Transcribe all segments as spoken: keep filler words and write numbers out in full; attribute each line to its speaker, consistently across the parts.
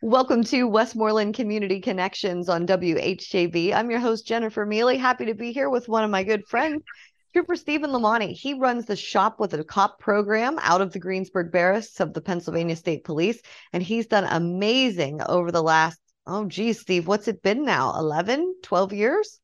Speaker 1: Welcome to Westmoreland Community Connections on W H J V. I'm your host, Jennifer Mealy. Happy to be here with one of my good friends, Trooper Stephen Lamani. He runs the Shop with a Cop program out of the Greensburg Barracks of the Pennsylvania State Police, and he's done amazing over the last, oh, geez, Steve, what's it been now? eleven, twelve years?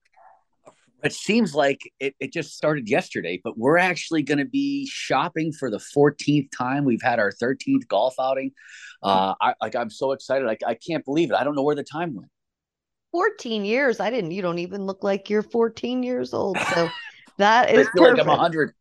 Speaker 2: It seems like it, it just started yesterday, but we're actually going to be shopping for the fourteenth time. We've had our thirteenth golf outing. Uh, I, like I'm so excited. I, I can't believe it. I don't know where the time went.
Speaker 1: fourteen years. I didn't, you don't even look like you're fourteen years old. So that
Speaker 2: I
Speaker 1: is
Speaker 2: feel like I'm
Speaker 1: perfect.
Speaker 2: one hundred.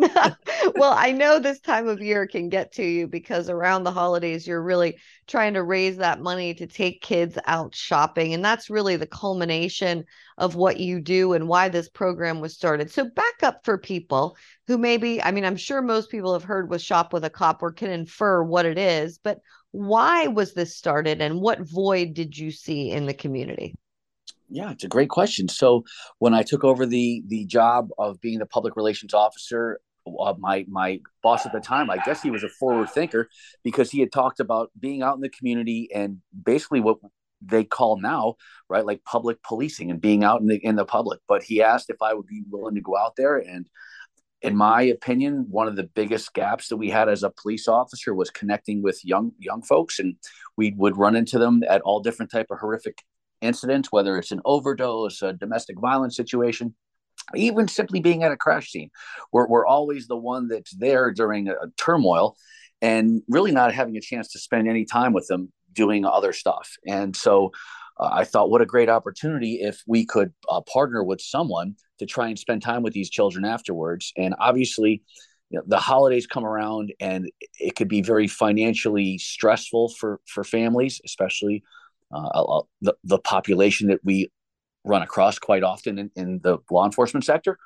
Speaker 1: Well, I know this time of year can get to you because around the holidays, you're really trying to raise that money to take kids out shopping. And that's really the culmination of what you do and why this program was started. So, back up for people who maybe, I mean, I'm sure most people have heard with Shop with a Cop or can infer what it is, but why was this started and what void did you see in the community?
Speaker 2: Yeah, it's a great question. So when I took over the the job of being the public relations officer, uh, my my boss at the time, I guess he was a forward thinker because he had talked about being out in the community and basically what they call now, right, like public policing and being out in the in the public. But he asked if I would be willing to go out there, and in my opinion, one of the biggest gaps that we had as a police officer was connecting with young young folks, and we would run into them at all different type of horrific incidents, whether it's an overdose, a domestic violence situation, even simply being at a crash scene. We're, we're always the one that's there during a, a turmoil and really not having a chance to spend any time with them doing other stuff. And so uh, I thought, what a great opportunity if we could uh, partner with someone to try and spend time with these children afterwards. And obviously, you know, the holidays come around and it could be very financially stressful for for families, especially uh, the, the population that we run across quite often in, in the law enforcement sector.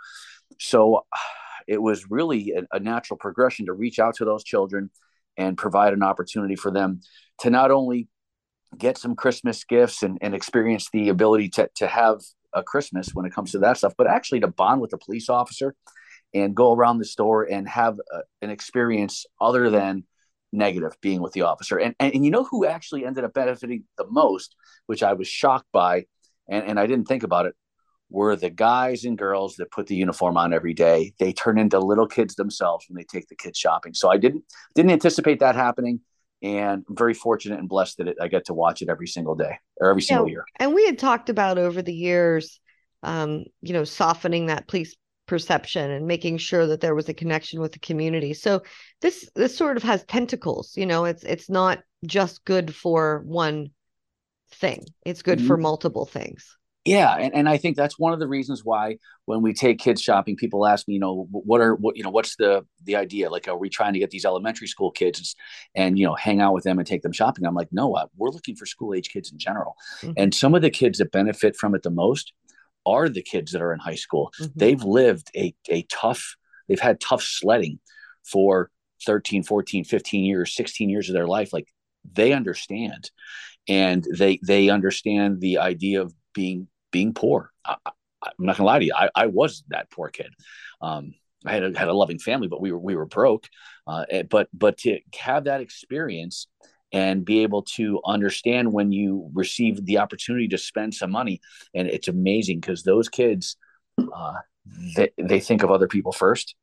Speaker 2: So it was really a, a natural progression to reach out to those children and provide an opportunity for them to not only get some Christmas gifts and, and experience the ability to, to have a Christmas when it comes to that stuff, but actually to bond with a police officer and go around the store and have a, an experience other than negative being with the officer. And, and, and you know who actually ended up benefiting the most, which I was shocked by, and, and I didn't think about it, were the guys and girls that put the uniform on every day. They turn into little kids themselves when they take the kids shopping. So I didn't didn't anticipate that happening. And I'm very fortunate and blessed that it, I get to watch it every single day or every
Speaker 1: Yeah,
Speaker 2: single year.
Speaker 1: and we had talked about over the years, um, you know, softening that police perception and making sure that there was a connection with the community. So this this sort of has tentacles, you know, it's it's not just good for one thing. It's good for multiple things.
Speaker 2: Yeah, and, and I think that's one of the reasons why when we take kids shopping, people ask me, you know, what are what you know, what's the the idea? Like, are we trying to get these elementary school kids and you know hang out with them and take them shopping? I'm like, no, uh, we're looking for school age kids in general,
Speaker 1: Hmm.
Speaker 2: and some of the kids that benefit from it the most are the kids that are in high school.
Speaker 1: Hmm.
Speaker 2: They've lived a a tough, they've had tough sledding for thirteen, fourteen, fifteen years, sixteen years of their life. Like they understand, and they they understand the idea of being being poor. I, I'm not gonna lie to you. I, I was that poor kid. Um, I had a, had a loving family, but we were we were broke. Uh, eh, but but to have that experience and be able to understand when you receive the opportunity to spend some money, and it's amazing because those kids, uh, they they think of other people first,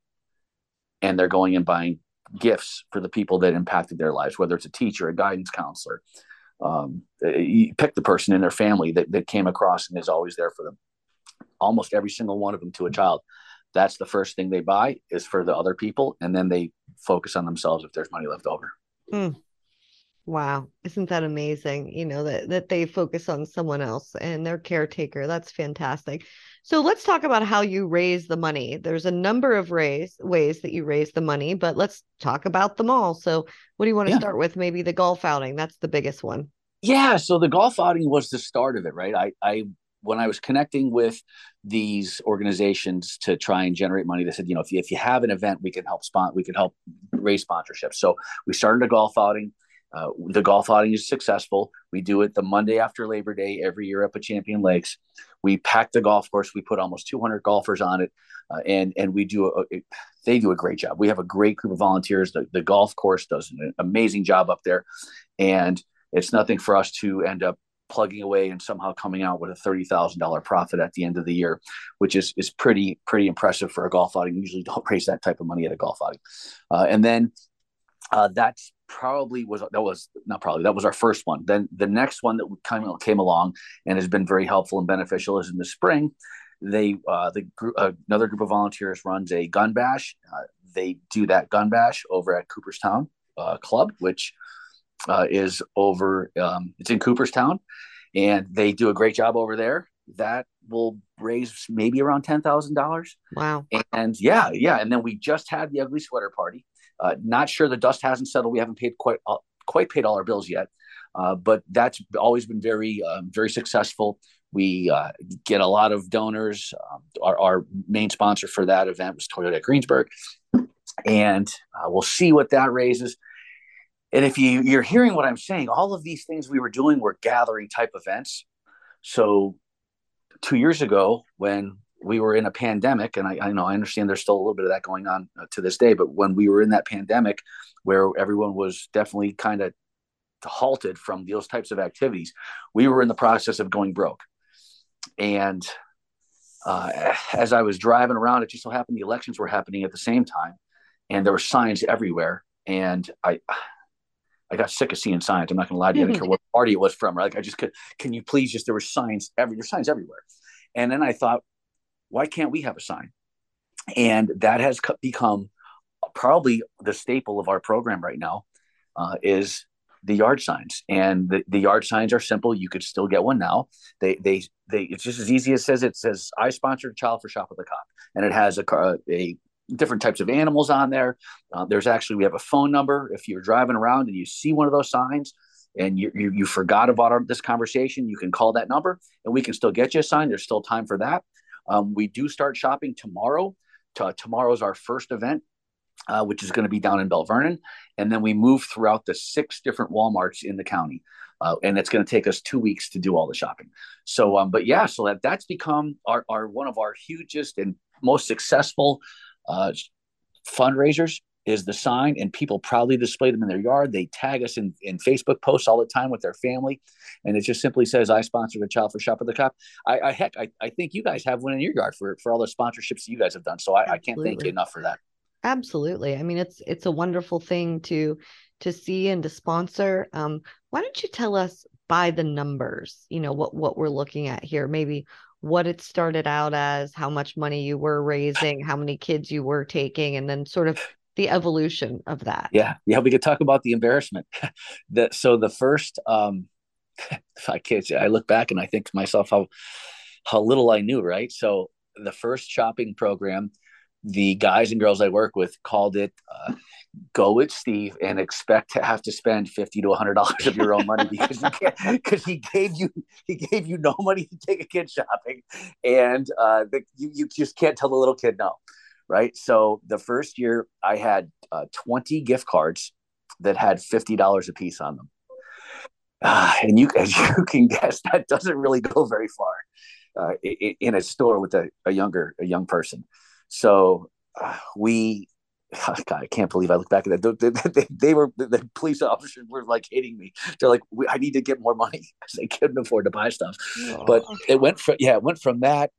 Speaker 2: and they're going and buying gifts for the people that impacted their lives, whether it's a teacher, a guidance counselor, um, you pick the person in their family that, that came across and is always there for them. Almost every single one of them to a child. That's the first thing they buy is for the other people, and then they focus on themselves if there's money left over.
Speaker 1: Mm. Wow. Isn't that amazing? You know, that that they focus on someone else and their caretaker. That's fantastic. So let's talk about how you raise the money. There's a number of raise ways that you raise the money, but let's talk about them all. So what do you want to
Speaker 2: Yeah.
Speaker 1: start with? Maybe the golf outing. That's the biggest one.
Speaker 2: Yeah. So the golf outing was the start of it, right? I, I, when I was connecting with these organizations to try and generate money, they said, you know, if you, if you have an event, we can help spot, we can help raise sponsorship. So we started a golf outing. Uh, the golf outing is successful. We do it the Monday after Labor Day every year up at Champion Lakes. We pack the golf course. We put almost two hundred golfers on it, uh, and and we do a, a, they do a great job. We have a great group of volunteers. The, the golf course does an amazing job up there, and it's nothing for us to end up plugging away and somehow coming out with a thirty thousand dollars profit at the end of the year, which is is pretty pretty impressive for a golf outing. You usually don't raise that type of money at a golf outing. Uh, and then uh, that's probably was that was not probably that was our first one. Then the next one that kind of came along and has been very helpful and beneficial is in the spring. They uh, the group, uh, another group of volunteers runs a gun bash. Uh, they do that gun bash over at Cooperstown uh, Club, which uh, is over. Um, it's in Cooperstown, and they do a great job over there. That will raise maybe around ten thousand dollars.
Speaker 1: Wow!
Speaker 2: And yeah, yeah, and then we just had the ugly sweater party. Uh, not sure the dust hasn't settled. We haven't paid quite uh, quite paid all our bills yet, uh, but that's always been very um, very successful. We uh, get a lot of donors. Um, our, our main sponsor for that event was Toyota Greensburg, and uh, we'll see what that raises. And if you, you're hearing what I'm saying, all of these things we were doing were gathering type events. So two years ago, when we were in a pandemic, and I, I know I understand there's still a little bit of that going on uh, to this day, but when we were in that pandemic where everyone was definitely kind of halted from those types of activities, we were in the process of going broke. And uh, as I was driving around, it just so happened the elections were happening at the same time, and there were signs everywhere. And I, I got sick of seeing signs. I'm not going to lie to you. I didn't care what party it was from. Right? Like I just could. Can you please just? There were signs every. There's signs everywhere. And then I thought, why can't we have a sign? And that has become probably the staple of our program right now. Uh, is the yard signs, and the, the yard signs are simple. You could still get one now. They they they. It's just as easy as it says. It says I sponsored a child for Shop with a Cop, and it has a a different types of animals on there. Uh, there's actually we have a phone number. If you're driving around and you see one of those signs, and you you, you forgot about our, this conversation, you can call that number, and we can still get you a sign. There's still time for that. Um, we do start shopping tomorrow. T- tomorrow's our first event. Uh, which is going to be down in Bell Vernon. And then we move throughout the six different Walmarts in the county. Uh, and it's going to take us two weeks to do all the shopping. So, um, but yeah, so that that's become our, our one of our hugest and most successful uh, fundraisers is the sign, and people proudly display them in their yard. They tag us in, in Facebook posts all the time with their family. And it just simply says, I sponsored a child for Shop with the Cop. I, I heck, I, I think you guys have one in your yard for, for all the sponsorships that you guys have done. So I, I can't thank you enough for that.
Speaker 1: Absolutely. I mean, it's it's a wonderful thing to to see and to sponsor. Um, why don't you tell us by the numbers, you know, what what we're looking at here, maybe what it started out as, how much money you were raising, how many kids you were taking, and then sort of the evolution of that.
Speaker 2: Yeah. Yeah. We could talk about the embarrassment. that so the first um I can't say, I look back and I think to myself how how little I knew, right? So the first shopping program, the guys and girls I work with called it uh, go with Steve and expect to have to spend fifty to a hundred dollars of your own money because you can't, because he gave you, he gave you no money to take a kid shopping. And uh, the, you, you just can't tell the little kid no. Right. So the first year I had uh, twenty gift cards that had fifty dollars a piece on them. Uh, and you, as you can guess, that doesn't really go very far uh, in, in a store with a, a younger, a young person. So uh, we, oh God, I can't believe I look back at that. They, they, they were, the police officers were like hating me. They're like, we, I need to get more money because they couldn't afford to buy stuff. Aww. But it went from, yeah, it went from that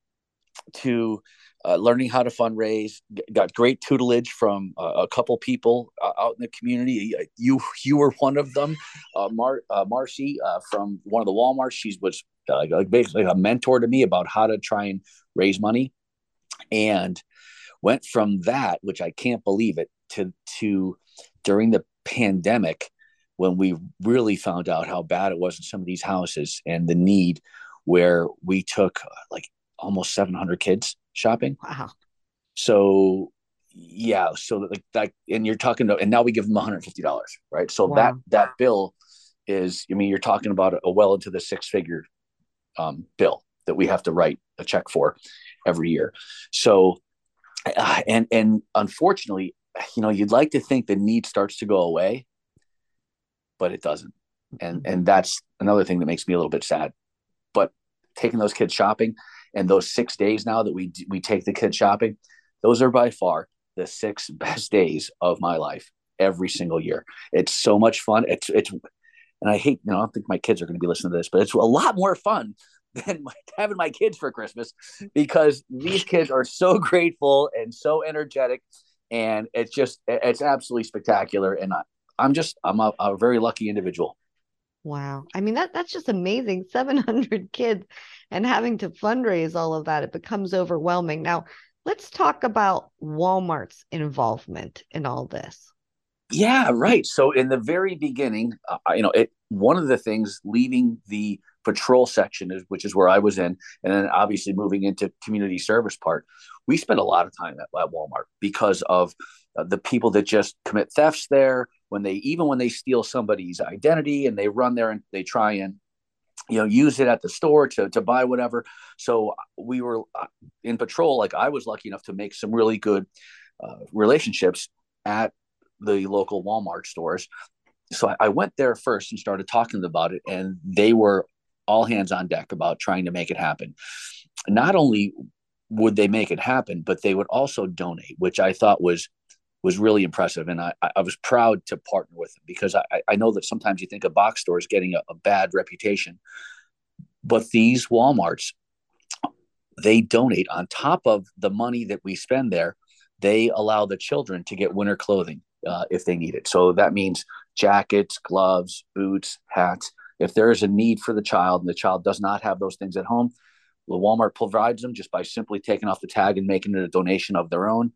Speaker 2: to uh, learning how to fundraise. Got great tutelage from uh, a couple people uh, out in the community. You, you were one of them, uh, Mar, uh, Marcy uh, from one of the Walmarts. She was uh, like basically a mentor to me about how to try and raise money. And went from that, which I can't believe it, to to during the pandemic when we really found out how bad it was in some of these houses and the need, where we took like almost seven hundred kids shopping.
Speaker 1: Wow.
Speaker 2: So yeah, so like that, and you're talking to, and now we give them one hundred fifty dollars, right? So wow. that that bill is, I mean, you're talking about a well into the six figure um, bill that we have to write a check for every year. So, uh, and, and unfortunately, you know, you'd like to think the need starts to go away, but it doesn't. And, and that's another thing that makes me a little bit sad, but taking those kids shopping and those six days now that we, we take the kids shopping, those are by far the six best days of my life every single year. It's so much fun. It's, it's, and I hate, you know, I don't think my kids are going to be listening to this, but it's a lot more fun than my, having my kids for Christmas, because these kids are so grateful and so energetic, and it's just it's absolutely spectacular. And I, I'm just I'm a, a very lucky individual.
Speaker 1: Wow. I mean, that that's just amazing. seven hundred kids and having to fundraise all of that, it becomes overwhelming. Now, let's talk about Walmart's involvement in all this.
Speaker 2: Yeah, right. So in the very beginning, uh, you know, it one of the things leaving the patrol section is, which is where I was in, and then obviously moving into community service part, we spent a lot of time at, at Walmart because of uh, the people that just commit thefts there. When they even when they steal somebody's identity and they run there and they try and, you know, use it at the store to to buy whatever. So we were uh, in patrol. Like, I was lucky enough to make some really good uh, relationships at the local Walmart stores. So I, I went there first and started talking about it, and they were all hands on deck about trying to make it happen. Not only would they make it happen, but they would also donate, which I thought was was really impressive. And I, I was proud to partner with them, because I, I know that sometimes you think of box stores getting a, a bad reputation, but these Walmarts, they donate on top of the money that we spend there. They allow the children to get winter clothing uh, if they need it. So that means jackets, gloves, boots, hats. If there is a need for the child and the child does not have those things at home, the Walmart provides them just by simply taking off the tag and making it a donation of their own.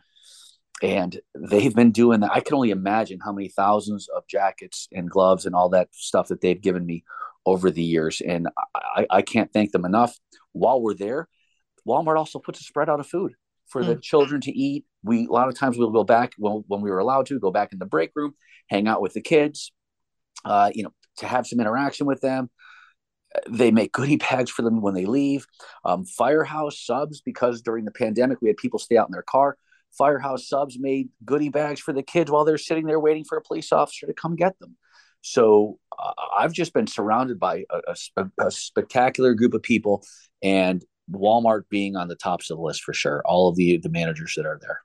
Speaker 2: And they've been doing that. I can only imagine how many thousands of jackets and gloves and all that stuff that they've given me over the years. And I, I can't thank them enough. While we're there, Walmart also puts a spread out of food for the
Speaker 1: Mm.
Speaker 2: children to eat. We a lot of times we'll go back when, when we were allowed to go back in the break room, hang out with the kids, uh, you know, to have some interaction with them. They make goodie bags for them when they leave. Um, Firehouse Subs, because during the pandemic we had people stay out in their car. Firehouse Subs made goodie bags for the kids while they're sitting there waiting for a police officer to come get them. So uh, I've just been surrounded by a, a, a spectacular group of people, and Walmart being on the tops of the list for sure. All of the the managers that are there.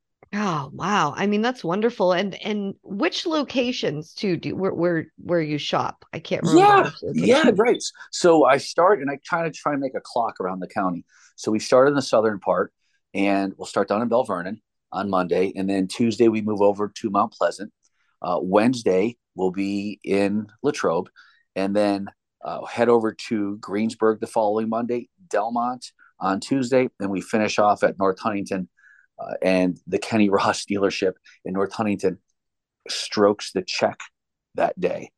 Speaker 1: Oh, wow. I mean, that's wonderful. And and which locations too do where where where you shop? I can't remember
Speaker 2: Yeah,
Speaker 1: which
Speaker 2: yeah,
Speaker 1: location.
Speaker 2: right. So I start and I kind of try and make a clock around the county. So we start in the southern part, and we'll start down in Bell Vernon on Monday, and then Tuesday we move over to Mount Pleasant. Uh, Wednesday we'll be in Latrobe, and then uh, head over to Greensburg the following Monday, Delmont on Tuesday, and we finish off at North Huntington. Uh, and the Kenny Ross dealership in North Huntington strokes the check that day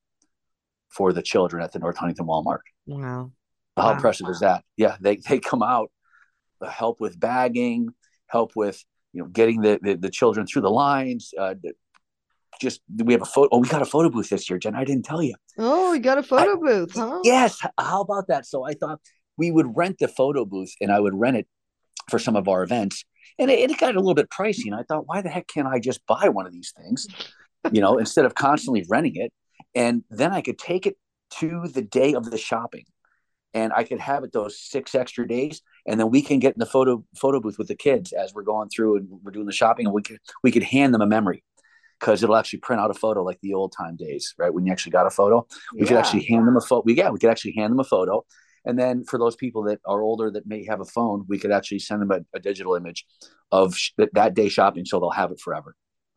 Speaker 2: for the children at the North Huntington Walmart.
Speaker 1: Wow.
Speaker 2: How
Speaker 1: Wow.
Speaker 2: impressive is that? Yeah, they they come out, uh, help with bagging, help with, you know, getting the the, the children through the lines. Uh, just we have a photo. Oh, we got a photo booth this year, Jen. I didn't tell you.
Speaker 1: Oh, you got a
Speaker 2: I
Speaker 1: photo booth, huh?
Speaker 2: Yes. How about that? So I thought we would rent the photo booth, and I would rent it for some of our events. And it, it got a little bit pricey. And I thought, why the heck can't I just buy one of these things, you know, instead of constantly renting it? And then I could take it to the day of the shopping, and I could have it those six extra days. And then we can get in the photo photo booth with the kids as we're going through and we're doing the shopping, and we could we could hand them a memory, because it'll actually print out a photo like the old time days, right? When you actually got a photo, we could
Speaker 1: Yeah.
Speaker 2: actually hand them a photo. We, yeah, we could actually hand them a photo. And then for those people that are older that may have a phone, we could actually send them a, a digital image of sh- that day shopping, so they'll have it forever.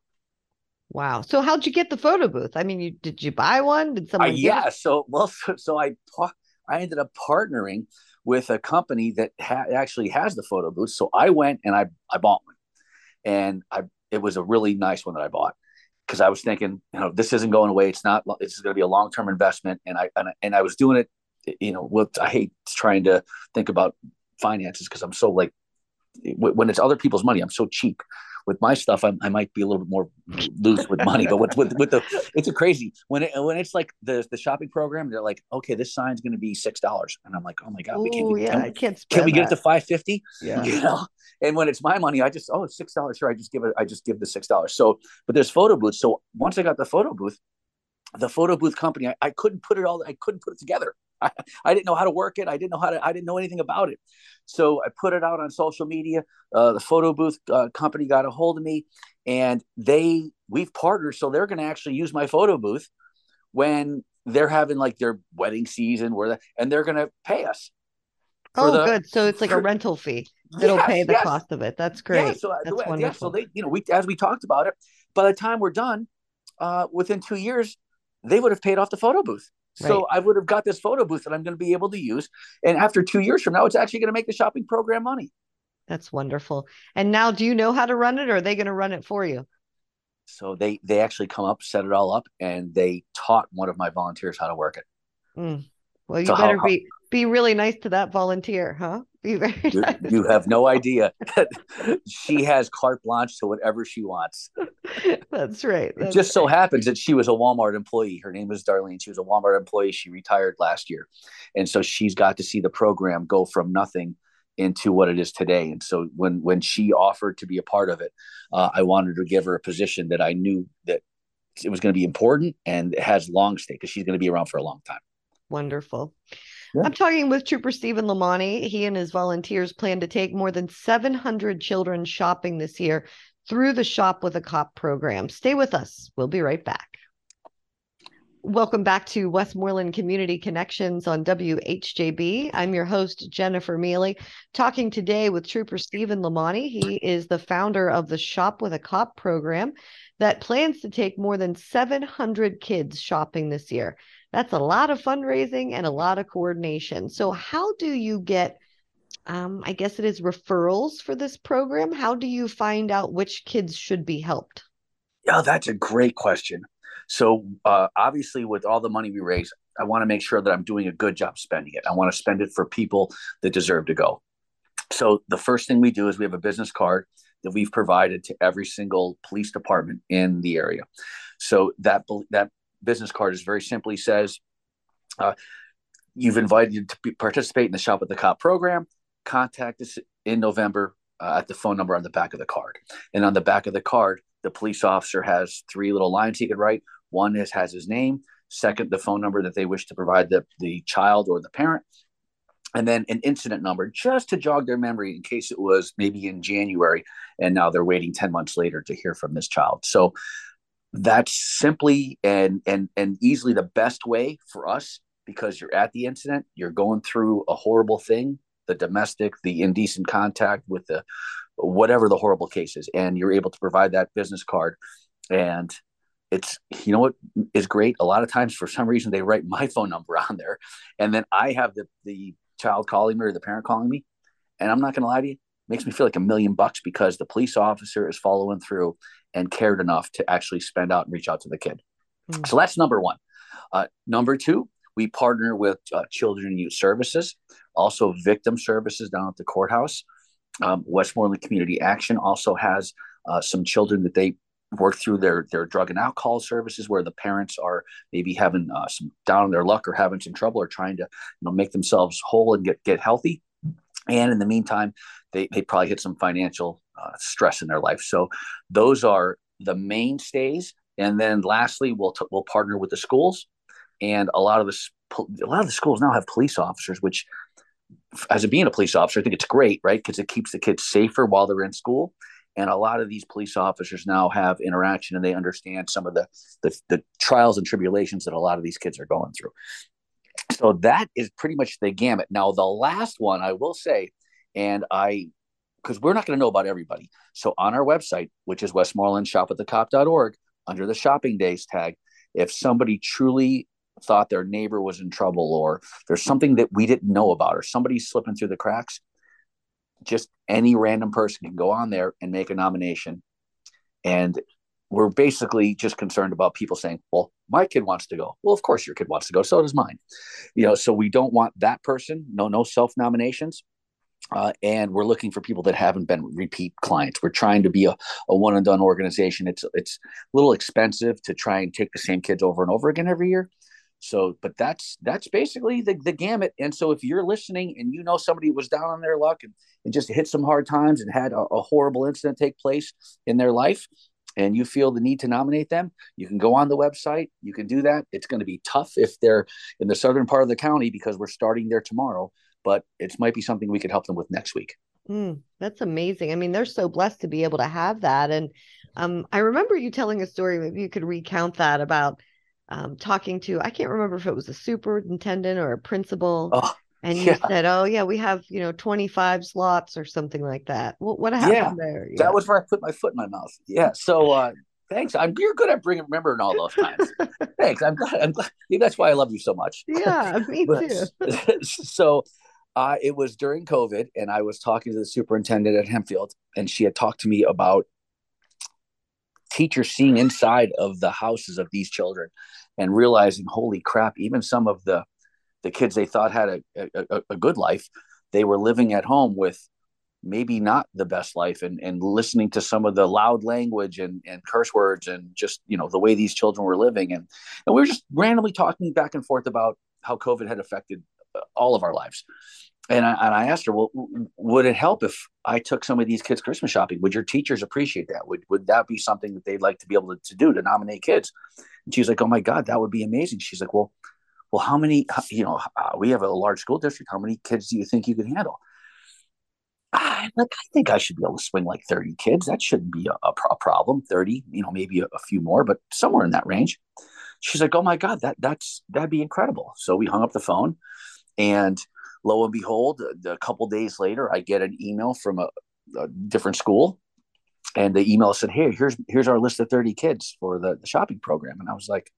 Speaker 1: Wow. So how'd you get the photo booth? I mean, you did you buy one? Did
Speaker 2: Uh,
Speaker 1: someone give it?
Speaker 2: yeah. So, well, so, so I, I ended up partnering with a company that ha- actually has the photo booth. So I went and I, I bought one, and I, it was a really nice one that I bought, because I was thinking, you know, this isn't going away. It's not, it's going to be a long-term investment. And I, and, and I was doing it, you know, with, I hate trying to think about finances, because I'm so like, when it's other people's money, I'm so cheap. With my stuff, I, I might be a little bit more loose with money, but with, with with the it's a crazy when it when it's like the the shopping program. They're like, okay, this sign's going to be six dollars, and I'm like, oh my god, we can
Speaker 1: Oh, yeah,
Speaker 2: can
Speaker 1: I can't
Speaker 2: can we
Speaker 1: spend
Speaker 2: get it to
Speaker 1: that.
Speaker 2: five fifty?
Speaker 1: Yeah.
Speaker 2: You know, and when it's my money, I just oh it's six dollars. Sure, I just give it. I just give the six dollars. So, but there's photo booths. So once I got the photo booth, the photo booth company, I, I couldn't put it all. I couldn't put it together. I, I didn't know how to work it. I didn't know how to. I didn't know anything about it. So I put it out on social media. Uh, the photo booth uh, company got a hold of me, and they we've partnered. So they're going to actually use my photo booth when they're having like their wedding season where, the, and they're going to pay us for
Speaker 1: Oh,
Speaker 2: the,
Speaker 1: good. So it's like a
Speaker 2: for,
Speaker 1: rental fee that'll pay
Speaker 2: yes,
Speaker 1: the
Speaker 2: yes.
Speaker 1: cost of it. That's
Speaker 2: Yeah.
Speaker 1: great.
Speaker 2: So uh, the
Speaker 1: That's
Speaker 2: way, yeah. So
Speaker 1: wonderful.
Speaker 2: they, you know, we, as we talked about it, by the time we're done, uh, within two years, they would have paid off the photo booth.
Speaker 1: Right.
Speaker 2: So I would have got this photo booth that I'm going to be able to use. And after two years from now, it's actually going to make the shopping program money.
Speaker 1: That's wonderful. And now, do you know how to run it, or are they going to run it for you?
Speaker 2: So they they actually come up, set it all up, and they taught one of my volunteers how to work it.
Speaker 1: Mm. Well, you
Speaker 2: So how,
Speaker 1: better
Speaker 2: how
Speaker 1: be be really nice to that volunteer, huh? Be very
Speaker 2: you,
Speaker 1: nice.
Speaker 2: you have no idea. She has carte blanche to whatever she wants.
Speaker 1: That's right.
Speaker 2: It
Speaker 1: That's
Speaker 2: just so happens that she was a Walmart employee. Her name was Darlene. She was a Walmart employee. She retired last year. And so she's got to see the program go from nothing into what it is today. And so when when she offered to be a part of it, uh, I wanted to give her a position that I knew that it was going to be important and it has long stay because she's going to be around for a long time.
Speaker 1: wonderful.
Speaker 2: Yeah.
Speaker 1: I'm talking with Trooper Stephen Lamani. He and his volunteers plan to take more than seven hundred children shopping this year through the Shop with a Cop program. Stay with us. We'll be right back. Welcome back to Westmoreland Community Connections on W H J B. I'm your host, Jennifer Mealy, talking today with Trooper Stephen Lamani. He is the founder of the Shop with a Cop program that plans to take more than seven hundred kids shopping this year. That's a lot of fundraising and a lot of coordination. So how do you get, um, I guess it is referrals for this program? How do you find out which kids should be helped?
Speaker 2: Yeah, that's a great question. So uh, obviously, with all the money we raise, I want to make sure that I'm doing a good job spending it. I want to spend it for people that deserve to go. So the first thing we do is we have a business card that we've provided to every single police department in the area. So that that business card is very simply says, uh, you've invited to be, participate in the Shop with the Cop program. Contact us in November uh, at the phone number on the back of the card. And on the back of the card, the police officer has three little lines he could write. One is, has his name. Second, the phone number that they wish to provide the, the child or the parent. And then an incident number just to jog their memory in case it was maybe in January and now they're waiting ten months later to hear from this child. So that's simply and and and easily the best way for us because you're at the incident, you're going through a horrible thing, the domestic, the indecent contact with the whatever the horrible case is, and you're able to provide that business card. And it's, you know what is great? A lot of times for some reason they write my phone number on there, and then I have the the child calling me or the parent calling me, and I'm not going to lie to you, it makes me feel like a million bucks because the police officer is following through and cared enough to actually spend out and reach out to the kid. Mm. So that's number one. Uh, number two, we partner with uh, Children and Youth Services, also victim services down at the courthouse. Um, Westmoreland Community Action also has uh, some children that they work through their their drug and alcohol services where the parents are maybe having uh, some down in their luck or having some trouble or trying to, you know, make themselves whole and get get healthy. And in the meantime, they, they probably hit some financial uh, stress in their life. So those are the mainstays. And then lastly, we'll t- we'll partner with the schools, and a lot of the a lot of the schools now have police officers, which as a being a police officer, I think it's great, right? Because it keeps the kids safer while they're in school. And a lot of these police officers now have interaction and they understand some of the, the, the trials and tribulations that a lot of these kids are going through. So that is pretty much the gamut. Now, the last one I will say, and I, because we're not going to know about everybody. So on our website, which is westmoreland shop with the cop dot org, under the shopping days tag, if somebody truly thought their neighbor was in trouble or there's something that we didn't know about or somebody's slipping through the cracks, just any random person can go on there and make a nomination. And we're basically just concerned about people saying, well, my kid wants to go. Well, of course your kid wants to go. So does mine. You know, so we don't want that person. No, no self-nominations. Uh, and we're looking for people that haven't been repeat clients. We're trying to be a, a one and done organization. It's, it's a little expensive to try and take the same kids over and over again every year. So, but that's, that's basically the, the gamut. And so if you're listening and you know somebody was down on their luck and, and just hit some hard times and had a, a horrible incident take place in their life, and you feel the need to nominate them, you can go on the website. You can do that. It's going to be tough if they're in the southern part of the county because we're starting there tomorrow, but it might be something we could help them with next week.
Speaker 1: Mm, that's amazing. I mean, they're so blessed to be able to have that. And um, I remember you telling a story, maybe you could recount that about um, talking to, I can't remember if it was a superintendent or a principal,
Speaker 2: Oh,
Speaker 1: and you
Speaker 2: yeah,
Speaker 1: said, "Oh yeah, we have, you know, twenty-five slots or something like that." What what
Speaker 2: yeah.
Speaker 1: happened there?
Speaker 2: That
Speaker 1: Yeah.
Speaker 2: was where I put my foot in my mouth. Yeah. So uh, thanks. I'm you're good at bringing remembering all those times. Thanks. I'm glad. I'm glad. Maybe that's why I love you so much.
Speaker 1: Yeah, me
Speaker 2: But
Speaker 1: too.
Speaker 2: so uh, it was during COVID, and I was talking to the superintendent at Hempfield, and she had talked to me about teachers seeing inside of the houses of these children and realizing, holy crap, even some of the the kids they thought had a, a, a good life, they were living at home with maybe not the best life, and, and listening to some of the loud language and, and curse words and just, you know, the way these children were living. And, and we were just randomly talking back and forth about how COVID had affected all of our lives. And I, and I asked her, well, would it help if I took some of these kids Christmas shopping? Would your teachers appreciate that? Would, would that be something that they'd like to be able to, to do, to nominate kids? And she's like, oh my God, that would be amazing. She's like, well, well, how many, you know, uh, we have a large school district. How many kids do you think you could handle? I, like, I think I should be able to swing like thirty kids. That shouldn't be a, a, a problem. thirty, you know, maybe a, a few more, but somewhere in that range. She's like, oh my God, that that's, that'd be incredible. So we hung up the phone, and lo and behold, a, a couple days later, I get an email from a, a different school. And the email said, hey, here's, here's our list of thirty kids for the, the shopping program. And I was like,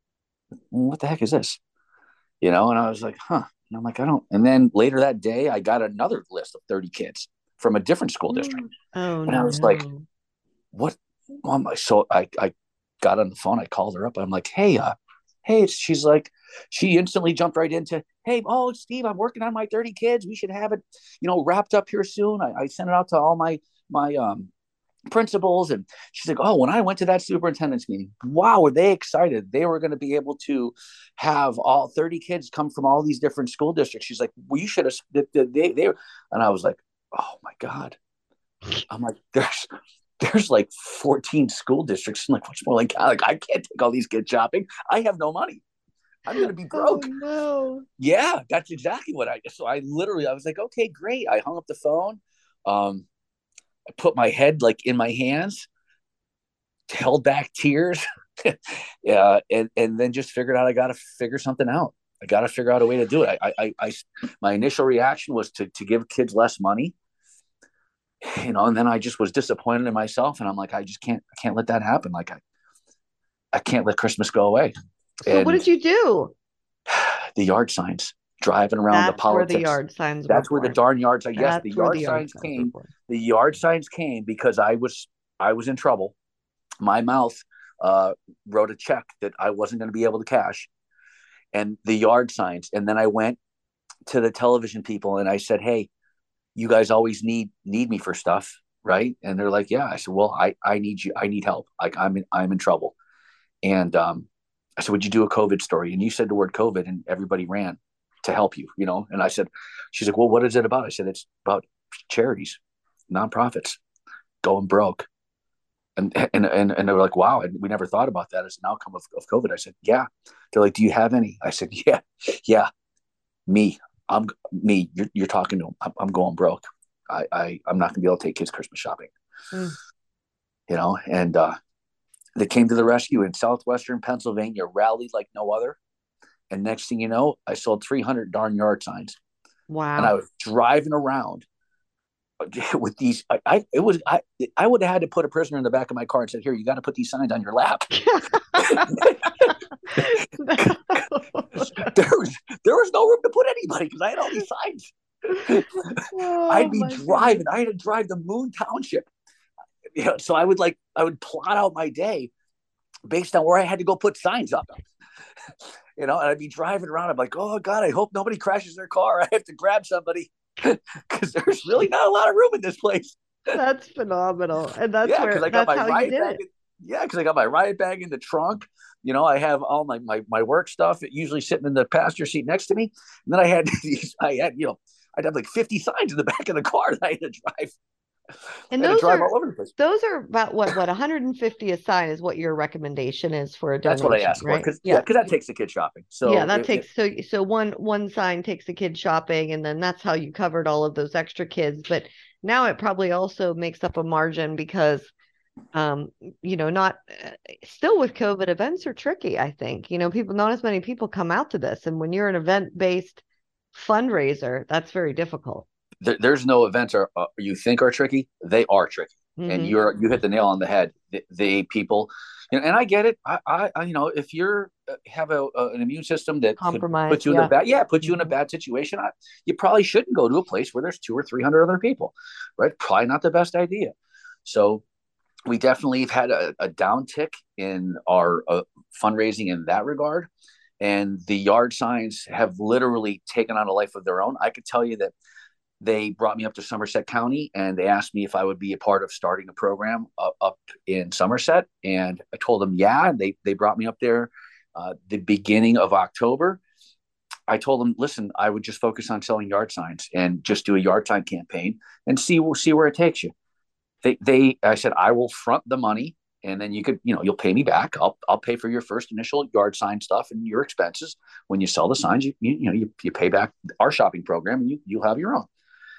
Speaker 2: what the heck is this? You know, and I was like, huh. And I'm like, I don't. And then later that day, I got another list of thirty kids from a different school district.
Speaker 1: Oh
Speaker 2: And I was like,
Speaker 1: no.
Speaker 2: what? Mom? So I, I got on the phone. I called her up. I'm like, hey, uh, hey. She's like, she instantly jumped right into, hey, oh, Steve, I'm working on my thirty kids. We should have it, you know, wrapped up here soon. I, I sent it out to all my, my, um, principals. And she's like, oh, when I went to that superintendent's meeting, wow, were they excited? They were going to be able to have all thirty kids come from all these different school districts. She's like, we should have, they, they, and I was like, oh my God. I'm like, there's, there's like fourteen school districts. I'm like, what's more like, like, I can't take all these kids shopping. I have no money. I'm going to be
Speaker 1: Oh
Speaker 2: broke.
Speaker 1: no.
Speaker 2: Yeah, that's exactly what I, so I literally, I was like, okay, great. I hung up the phone. Um, I put my head like in my hands, held back tears, yeah, and and then just figured out I got to figure something out. I got to figure out a way to do it. I, I, I, my initial reaction was to to give kids less money, you know, and then I just was disappointed in myself, and I'm like, I just can't, I can't let that happen. Like I, I can't let Christmas go away.
Speaker 1: So what
Speaker 2: And
Speaker 1: did you do?
Speaker 2: the yard signs, driving around the
Speaker 1: That's where the
Speaker 2: politics.
Speaker 1: yard signs were
Speaker 2: That's where the
Speaker 1: born.
Speaker 2: darn yards. I guess the
Speaker 1: That's where the
Speaker 2: yard
Speaker 1: yard
Speaker 2: signs
Speaker 1: signs were
Speaker 2: came.
Speaker 1: born.
Speaker 2: The yard signs came because I was I was in trouble. My mouth uh, wrote a check that I wasn't going to be able to cash, and the yard signs. And then I went to the television people and I said, "Hey, you guys always need need me for stuff, right?" And they're like, "Yeah." I said, "Well, I I need you. I need help. Like I'm in, I'm in trouble." And um, I said, "Would you do a COVID story?" And you said the word COVID, and everybody ran to help you, you know. And I said, "She's like, well, what is it about?" I said, "It's about charities, nonprofits, going broke." And and and, and they were like, wow, we never thought about that as an outcome of, of COVID. I said, yeah. They're like, do you have any? I said, yeah, yeah, me. I'm me. You're, you're talking to them. I'm, I'm going broke. I, I I'm not gonna be able to take kids Christmas shopping. Mm. You know, and uh, they came to the rescue in southwestern Pennsylvania, rallied like no other. And next thing you know, I sold three hundred darn yard signs.
Speaker 1: Wow.
Speaker 2: And I was driving around with these. I, I it was I I would have had to put a prisoner in the back of my car and said, "Here, you got to put these signs on your lap." there was there was no room to put anybody because I had all these signs. Oh, I'd be driving. Goodness. I had to drive to Moon Township. You know, so I would like I would plot out my day based on where I had to go put signs up. You know, and I'd be driving around. I'm like, oh God, I hope nobody crashes their car. I have to grab somebody because there's really not a lot of room in this place.
Speaker 1: That's phenomenal, and that's
Speaker 2: yeah,
Speaker 1: where
Speaker 2: I got
Speaker 1: that's
Speaker 2: my
Speaker 1: how
Speaker 2: riot
Speaker 1: you did
Speaker 2: bag
Speaker 1: it.
Speaker 2: in, yeah, because I got my riot bag in the trunk. You know, I have all my my my work stuff usually sitting in the passenger seat next to me. And then I had these. I had you know, I'd have like fifty signs in the back of the car that I had to drive.
Speaker 1: And those are those are about what what one hundred fifty a sign is what your recommendation is for a donation.
Speaker 2: That's what I asked
Speaker 1: right?
Speaker 2: for because yeah, because yeah, that takes the kid shopping. So
Speaker 1: yeah, that it, takes it, so so one one sign takes the kid shopping, and then that's how you covered all of those extra kids. But now it probably also makes up a margin because Um, you know, not uh, still with COVID, events are tricky, I think. You know, people, not as many people come out to this. And when you're an event-based fundraiser, that's very difficult.
Speaker 2: There, there's no events are uh, you think are tricky. They are tricky, and
Speaker 1: Hmm.
Speaker 2: you're you hit the nail on the head. The, the people, you know, and I get it. I, I, I you know, if you're uh, have a, a, an immune system that could put
Speaker 1: Compromise,
Speaker 2: you in a
Speaker 1: yeah.
Speaker 2: bad, yeah, put you in a
Speaker 1: Hmm.
Speaker 2: bad situation, I, you probably shouldn't go to a place where there's two or three hundred other people, right? Probably not the best idea. So we definitely have had a, a downtick in our uh, fundraising in that regard. And the yard signs have literally taken on a life of their own. I could tell you that they brought me up to Somerset County and they asked me if I would be a part of starting a program uh, up in Somerset. And I told them, yeah. And they, they brought me up there uh, the beginning of October. I told them, listen, I would just focus on selling yard signs and just do a yard sign campaign and see, we'll see where it takes you. They, they, I said, I will front the money and then you could, you know, you'll pay me back. I'll, I'll pay for your first initial yard sign stuff and your expenses. When you sell the signs, you, you, you know, you, you pay back our shopping program and you, you'll have your own.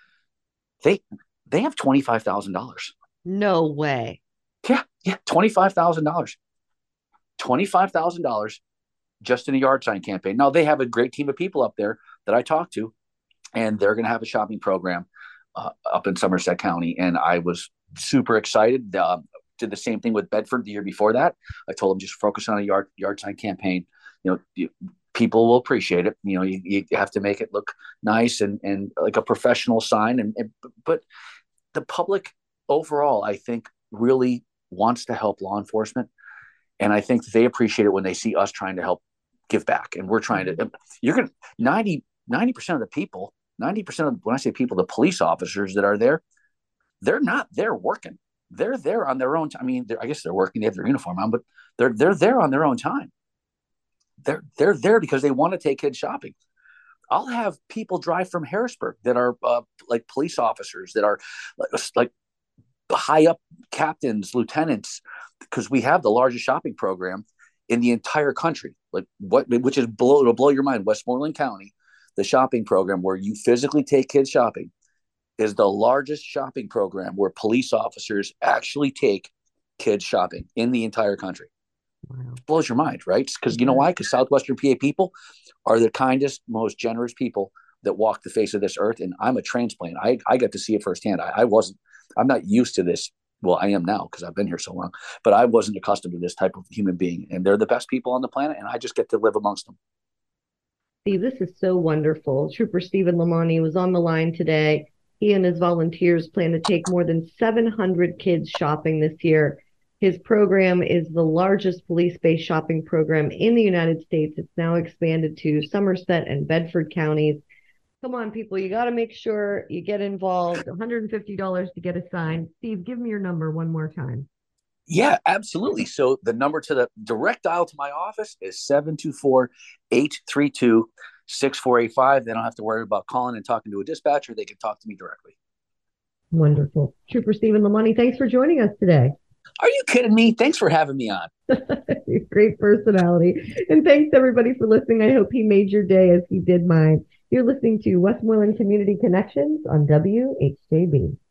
Speaker 2: They, they have twenty-five thousand dollars.
Speaker 1: No way.
Speaker 2: Yeah. Yeah. twenty-five thousand dollars. twenty-five thousand dollars just in a yard sign campaign. Now they have a great team of people up there that I talked to, and they're going to have a shopping program uh, up in Somerset County. And I was super excited. Uh, did the same thing with Bedford the year before that. I told them just focus on a yard yard sign campaign. You know, you, people will appreciate it. You know, you, you have to make it look nice and and like a professional sign. And, and but the public overall, I think, really wants to help law enforcement, and I think they appreciate it when they see us trying to help give back. And we're trying
Speaker 1: Mhm.
Speaker 2: to. You're gonna ninety ninety percent of the people. ninety percent of when I say people, the police officers that are there, they're not there working. They're there on their own time. I mean, I guess they're working. They have their uniform on, but they're they're there on their own time. They're they're there because they want to take kids shopping. I'll have people drive from Harrisburg that are uh, like police officers that are like, like high up captains, lieutenants, because we have the largest shopping program in the entire country. Like what, which is blow it'll blow your mind. Westmoreland County, the shopping program where you physically take kids shopping, is the largest shopping program where police officers actually take kids shopping in the entire country.
Speaker 1: Wow.
Speaker 2: It blows your mind, right? Because you know
Speaker 1: Yeah.
Speaker 2: why? Because Southwestern P A people are the kindest, most generous people that walk the face of this earth. And I'm a transplant. I, I got to see it firsthand. I, I wasn't, I'm not used to this. Well, I am now because I've been here so long, but I wasn't accustomed to this type of human being. And they're the best people on the planet. And I just get to live amongst them.
Speaker 1: Steve, this is so wonderful. Trooper Stephen Lamani was on the line today. He and his volunteers plan to take more than seven hundred kids shopping this year. His program is the largest police-based shopping program in the United States. It's now expanded to Somerset and Bedford counties. Come on, people, you got to make sure you get involved. one hundred fifty dollars to get a sign. Steve, give me your number one more time.
Speaker 2: Yeah, absolutely. So the number to the direct dial to my office is seven two four, eight three two, six four eight five. They don't have to worry about calling and talking to a dispatcher. They can talk to me directly.
Speaker 1: Wonderful. Trooper Stephen Lamani, thanks for joining us today.
Speaker 2: Are you kidding me? Thanks for having me on.
Speaker 1: Great personality. And thanks everybody for listening. I hope he made your day as he did mine. You're listening to Westmoreland Community Connections on W H J B.